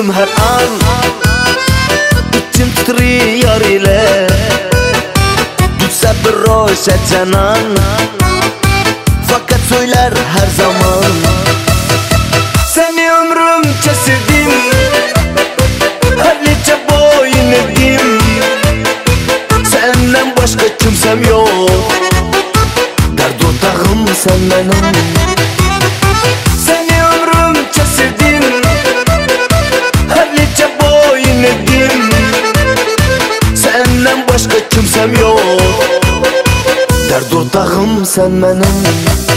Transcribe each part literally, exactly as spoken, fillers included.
ömrüm her an İçim titriyor ile Düşse bir roşa canan Fakat söyler her zaman Seni ömrümce sevdim Hallice boyun edim Senden başka kimsem yok Dert ortağım sen benim Seni ömrümce sevdim Hallice boyun edim Senden başka kimsem yok Dert ortağım sen benim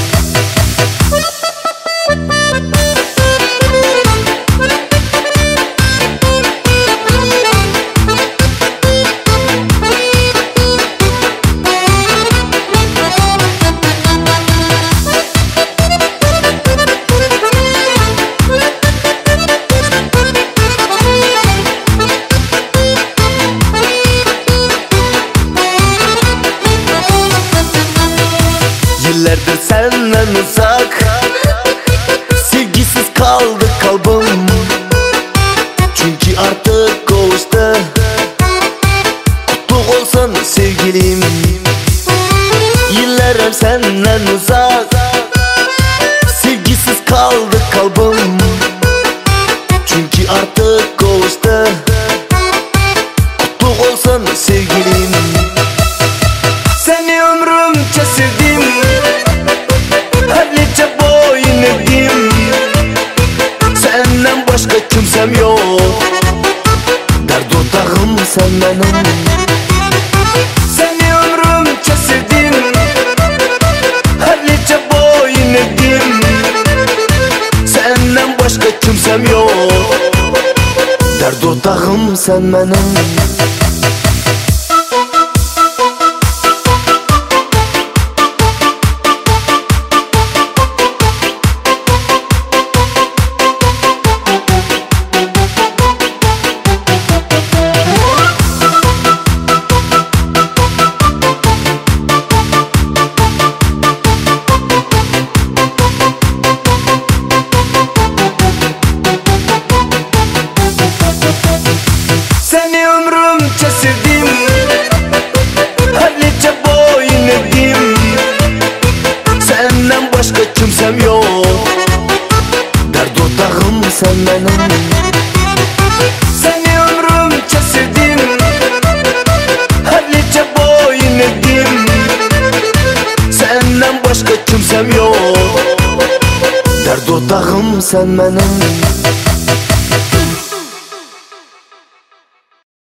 Yıllardır senden uzak Sevgisiz kaldı kalbim Çünkü artık kavuştu Kutlu olsun sevgilim Yıllarım senden uzak Sevgisiz kaldı kalbim Çünkü artık kavuştu Kutlu olsun sevgilim Seni ömrümce sevdim Hallice boyun edim Senden başka kimsem yok Dert ortağım sen benim Seni ömrümce sevdim Hallice boyun edim Senden başka kimsem yok Dert ortağım sen benim Seni ömrümce sevdim Hallice boyun edim Senden başka kimsem yok Dert ortağım sen benim Seni ömrümce sevdim Hallice boyun edim Senden başka kimsem yok Dert ortağım sen benim